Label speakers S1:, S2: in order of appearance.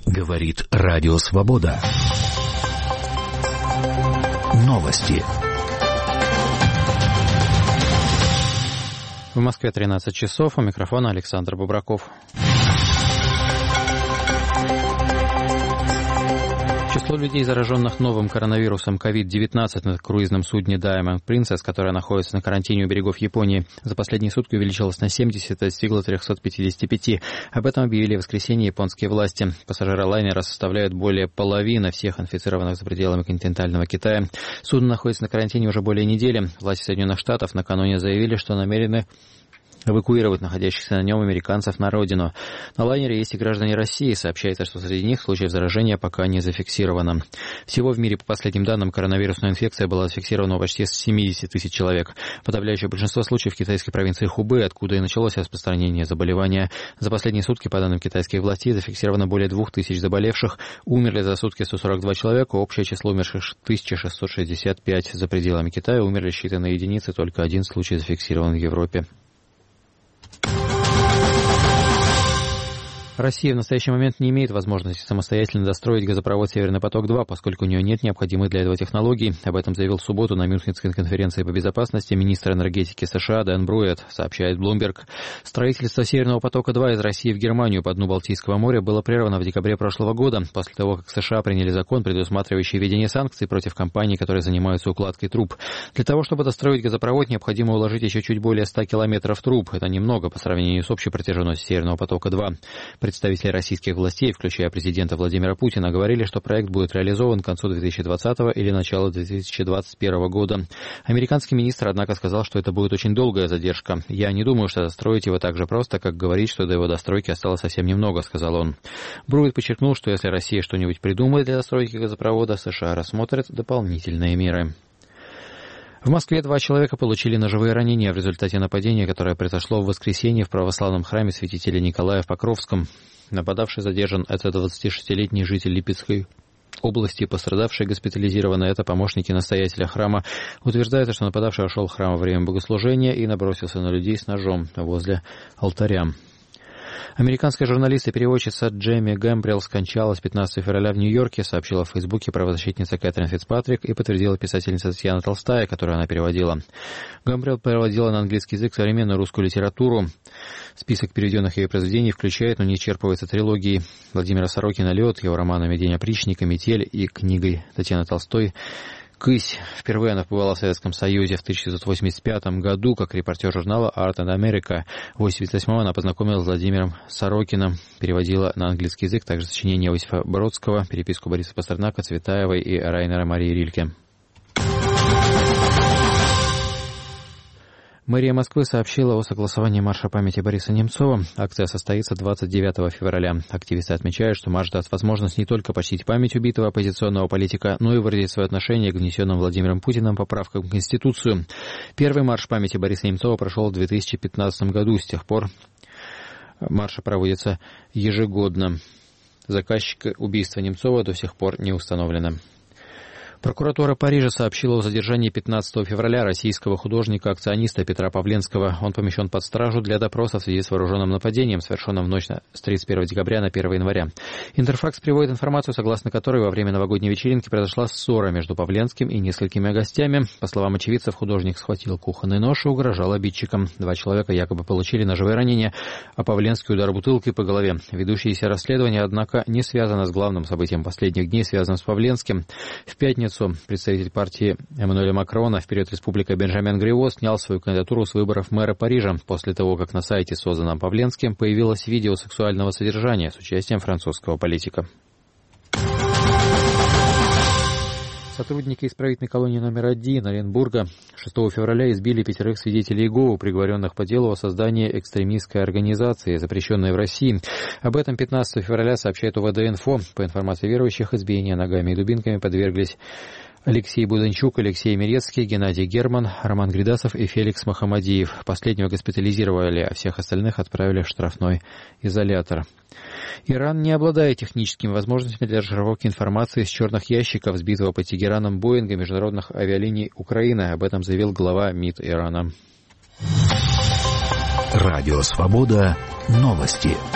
S1: Говорит Радио Свобода. Новости.
S2: В Москве 13 часов. У микрофона Александр Бубраков. Число людей, зараженных новым коронавирусом COVID-19 на круизном судне Diamond Princess, которое находится на карантине у берегов Японии, за последние сутки увеличилось на 70 и достигло 355. Об этом объявили в воскресенье японские власти. Пассажиры лайнера составляют более половины всех инфицированных за пределами континентального Китая. Судно находится на карантине уже более недели. Власти Соединенных Штатов накануне заявили, что намерены эвакуировать находящихся на нем американцев на родину. На лайнере есть и граждане России. Сообщается, что среди них случаев заражения пока не зафиксировано. Всего в мире, по последним данным, коронавирусная инфекция была зафиксирована у почти 70 тысяч человек. Подавляющее большинство случаев в китайской провинции Хубэй, откуда и началось распространение заболевания. За последние сутки, по данным китайских властей, зафиксировано более 2000 заболевших. Умерли за сутки 142 человека. Общее число умерших 1665. За пределами Китая умерли считанные единицы. Только один случай зафиксирован в Европе. Россия в настоящий момент не имеет возможности самостоятельно достроить газопровод «Северный поток-2», поскольку у нее нет необходимых для этого технологий. Об этом заявил в субботу на Мюнхенской конференции по безопасности министр энергетики США Дэн Бруетт, сообщает Bloomberg. Строительство «Северного потока-2» из России в Германию по дну Балтийского моря было прервано в декабре прошлого года, после того, как США приняли закон, предусматривающий введение санкций против компаний, которые занимаются укладкой труб. Для того, чтобы достроить газопровод, необходимо уложить еще чуть более 100 километров труб. Это немного по сравнению с общей протяженностью «Северного потока-2». Представители российских властей, включая президента Владимира Путина, говорили, что проект будет реализован к концу 2020 или началу 2021 года. Американский министр, однако, сказал, что это будет очень долгая задержка. «Я не думаю, что достроить его так же просто, как говорить, что до его достройки осталось совсем немного», — сказал он. Бруетт подчеркнул, что если Россия что-нибудь придумает для достройки газопровода, США рассмотрят дополнительные меры. В Москве 2 человека получили ножевые ранения в результате нападения, которое произошло в воскресенье в православном храме святителя Николая в Покровском. Нападавший задержан. Это 26-летний житель Липецкой области, пострадавший госпитализирован. Это помощники настоятеля храма. Утверждается, что нападавший вошел в храм во время богослужения и набросился на людей с ножом возле алтаря. Американская журналист и переводчица Джейми Гэмбрелл скончалась 15 февраля в Нью-Йорке, сообщила в Фейсбуке правозащитница Кэтрин Фицпатрик и подтвердила писательница Татьяна Толстая, которую она переводила. Гэмбрелл переводила на английский язык современную русскую литературу. Список переведенных ее произведений включает, но не исчерпывается трилогией Владимира Сорокина «Лед», его романами «День опричника», «Метель» и книгой Татьяны Толстой «Кысь». Впервые она побывала в Советском Союзе в 1985 году как репортер журнала Art and America. В 1988 она познакомилась с Владимиром Сорокиным, переводила на английский язык также сочинения Иосифа Бродского, переписку Бориса Пастернака, Цветаевой и Райнера Марии Рильке. Мэрия Москвы сообщила о согласовании марша памяти Бориса Немцова. Акция состоится 29 февраля. Активисты отмечают, что марш даст возможность не только почтить память убитого оппозиционного политика, но и выразить свое отношение к внесенным Владимиром Путиным поправкам в Конституцию. Первый марш памяти Бориса Немцова прошел в 2015 году. С тех пор марши проводятся ежегодно. Заказчик убийства Немцова до сих пор не установлено. Прокуратура Парижа сообщила о задержании 15 февраля российского художника-акциониста Петра Павленского. Он помещен под стражу для допроса в связи с вооруженным нападением, совершенным в ночь с 31 декабря на 1 января. Интерфакс приводит информацию, согласно которой во время новогодней вечеринки произошла ссора между Павленским и несколькими гостями. По словам очевидцев, художник схватил кухонный нож и угрожал обидчикам. 2 человека якобы получили ножевые ранения, а Павленский удар бутылкой по голове. Ведущееся расследование, однако, не связано с главным событием последних дней, связанным с Павленским. В пятницу представитель партии Эммануэля Макрона «Вперед, Республика» Бенжамин Гриво снял свою кандидатуру с выборов мэра Парижа после того, как на сайте, созданном Павленским, появилось видео сексуального содержания с участием французского политика. Сотрудники исправительной колонии номер 1 Оренбурга 6 февраля избили 5 свидетелей Иеговы, приговоренных по делу о создании экстремистской организации, запрещенной в России. Об этом 15 февраля сообщает УВД-Инфо. По информации верующих, избиения ногами и дубинками подверглись Алексей Буданчук, Алексей Мирецкий, Геннадий Герман, Роман Гридасов и Феликс Махамадиев. Последнего госпитализировали, а всех остальных отправили в штрафной изолятор. Иран не обладает техническими возможностями для расшифровки информации из черных ящиков, сбитого под Тегераном Боинга международных авиалиний Украины. Об этом заявил глава МИД Ирана.
S1: Радио Свобода. Новости.